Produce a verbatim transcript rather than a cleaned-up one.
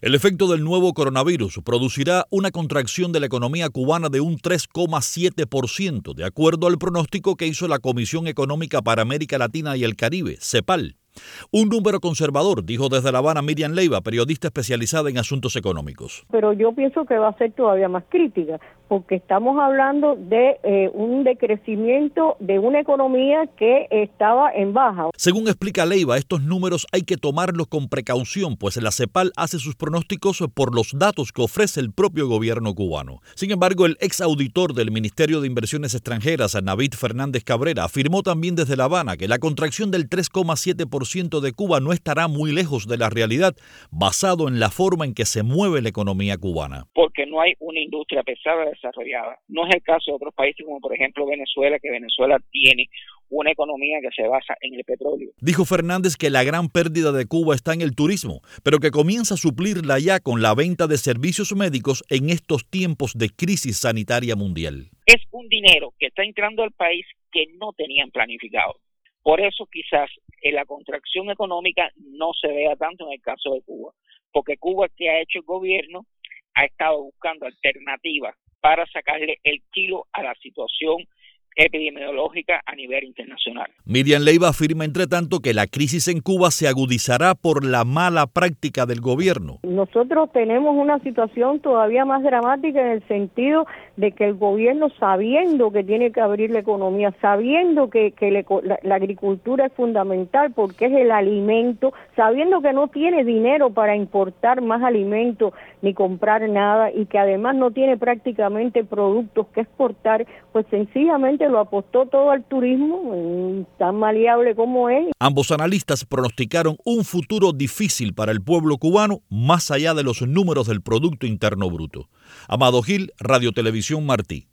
El efecto del nuevo coronavirus producirá una contracción de la economía cubana de un tres coma siete por ciento, de acuerdo al pronóstico que hizo la Comisión Económica para América Latina y el Caribe, CEPAL. Un número conservador, dijo desde La Habana Miriam Leiva, periodista especializada en asuntos económicos. Pero yo pienso que va a ser todavía más crítica, porque estamos hablando de eh, un decrecimiento de una economía que estaba en baja. Según explica Leiva, estos números hay que tomarlos con precaución, pues la CEPAL hace sus pronósticos por los datos que ofrece el propio gobierno cubano. Sin embargo, el ex auditor del Ministerio de Inversiones Extranjeras, Navid Fernández Cabrera, afirmó también desde La Habana que la contracción del tres coma siete por ciento de Cuba no estará muy lejos de la realidad, basado en la forma en que se mueve la economía cubana. Porque no hay una industria pesada desarrollada. No es el caso de otros países como por ejemplo Venezuela, que Venezuela tiene una economía que se basa en el petróleo. Dijo Fernández que la gran pérdida de Cuba está en el turismo, pero que comienza a suplirla ya con la venta de servicios médicos en estos tiempos de crisis sanitaria mundial. Es un dinero que está entrando al país que no tenían planificado. Por eso quizás en la contracción económica no se vea tanto en el caso de Cuba, porque Cuba, que ha hecho el gobierno, ha estado buscando alternativas para sacarle el kilo a la situación epidemiológica a nivel internacional. Miriam Leiva afirma, entre tanto, que la crisis en Cuba se agudizará por la mala práctica del gobierno. Nosotros tenemos una situación todavía más dramática en el sentido de que el gobierno, sabiendo que tiene que abrir la economía, sabiendo que, que le, la, la agricultura es fundamental porque es el alimento, sabiendo que no tiene dinero para importar más alimentos ni comprar nada y que además no tiene prácticamente productos que exportar, pues sencillamente lo apostó todo al turismo, tan maleable como es. Ambos analistas pronosticaron un futuro difícil para el pueblo cubano, más allá de los números del Producto Interno Bruto. Amado Gil, Radio Televisión Martí.